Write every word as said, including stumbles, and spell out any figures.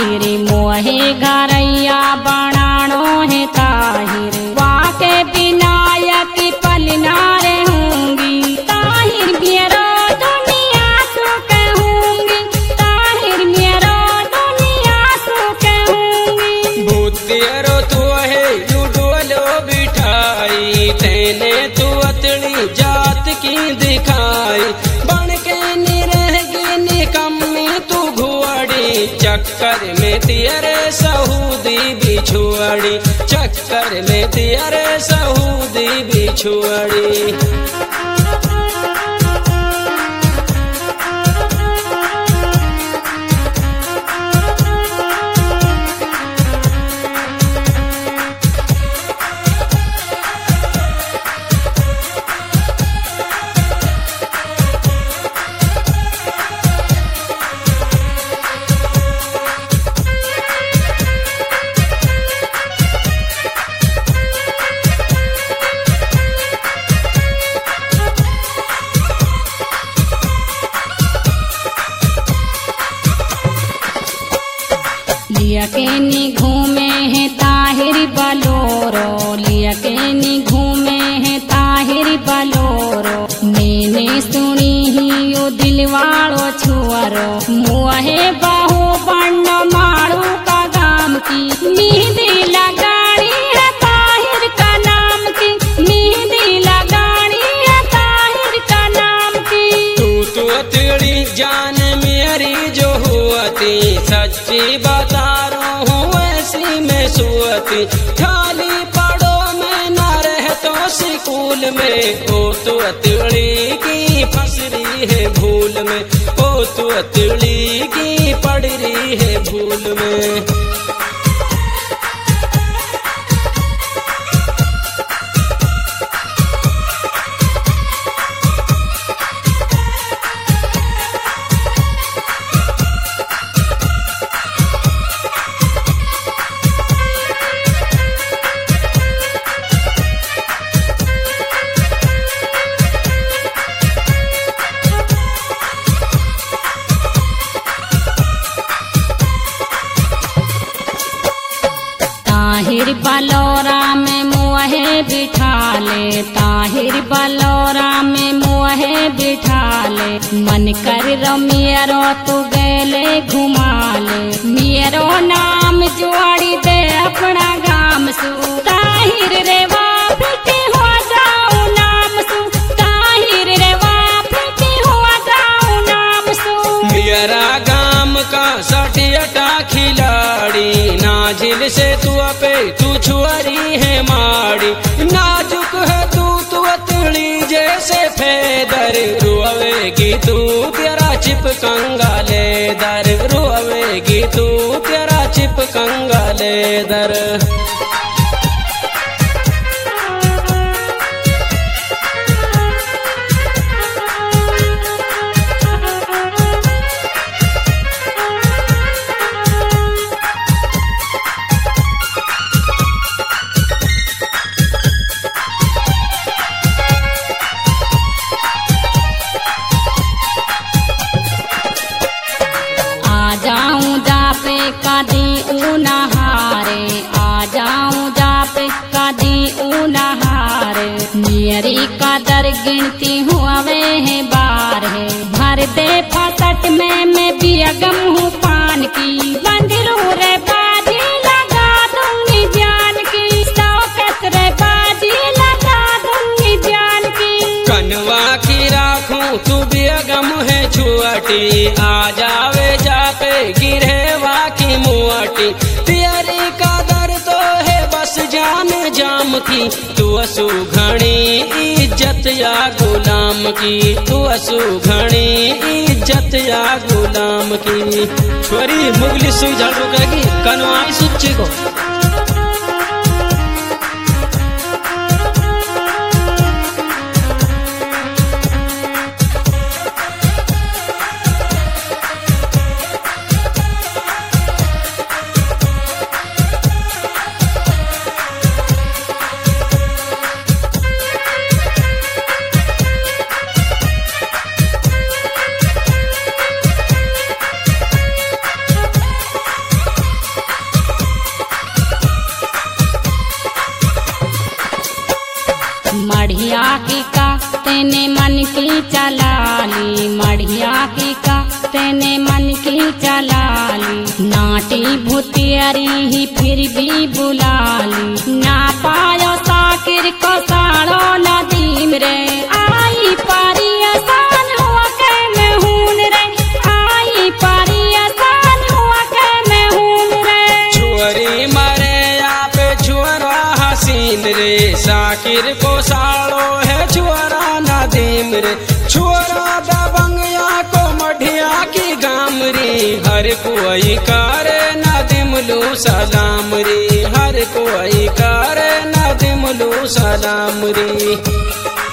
ताहिर मोहे घरैया बनाणो है ताहिर वाके विनायक पल ना रहूंगी ताहिर मेरा दुनिया तो कहूंगी ताहिर मेरा दुनिया तो कहूंगी भूतियरो तू है यू डोलो बिठाई तेने तू अतली जात की दिखाई बन के निरहगी निकम्मी तू घुआड़ी चक्कर में तेरे सऊदी बिछुआड़ी चक्कर में तेरे सऊदी बिछुआड़ी लियकेनी घूमे है ताहिर बलोरो लियकेनी घूमे है ताहिर बलोरो मैंने सुनी ही यो दिलवाड़ो छुअरो मुहे बहु बण्ड मारू का गाम की मेहंदी लगाड़ी है ताहिर का नाम की मेहंदी लगाड़ी है ताहिर का नाम की तू तो तेरी जान मेरी जो हुआती सच्ची बता में सुअती खाली पड़ो में न रह तो स्कूल में ओ तो अतड़ी की फंस रही है भूल में ओ तो अतड़ी की पड़ रही है भूल में ताहिर बलौरा में मुहे बिठा ले ताहिर बलौरा में मुहे बिठा ले मन कर रो मेरो तू गैले घुमा ले मेरो नाम जोड़ी दे अपना गाम सु ताहिर रे वापी हो जाऊ नाम सु ताहिर रे वापी हो जाऊ नाम सु मेरा गाम का सटियटा खिलाड़ी नाजिल से तू अपे तू छुअरी है माड़ी नाजुक है तू तू अतड़ी जैसे फेदर रोवेगी तू तेरा चिप कंगा लेदर रोवेगी तू तेरा चिप कंगा लेदर कदी उनहारे आ जाऊं जा पे कदी उनहारे मेरी कदर गिनती हुआ वे है बार है भर दे फसट में मैं बियगम हूँ पान की बंदरू रे बाजी लगा दूंगी जान की सौ कसरे बाजी लगा दूंगी जान की कनवा की राखूं तू बियगम है छुअटी आ जावे जा पे गिरे की मुआटी तेरी कदर तो है बस जान जाम की तू असु घणी इज्जत या गुलाम की तू असु घणी इज्जत या गुलाम की छोरी मुगली सुई झड़ रुकेगी कनवाई सुच्ची को तेने मन की चलाली मढ़िया की का तेने मन की चलाली नाटी भूतियरी ही फिर भी बुलाली ना पायो साकिर को साड़ो नदीम रे आई पारी आसान हुआ के मैं हून रे आई पारी आसान हुआ के मैं हून रे छुअरी मरे या पे छुअरा हसीन रे साकिर को साड़ो है छुअरा नदीम रे छुअरा दबंगिया को मढ़िया की गाम रे हर कोई करे नदीम लू सलाम रे हर कोई करे नदीम लू सलाम रे।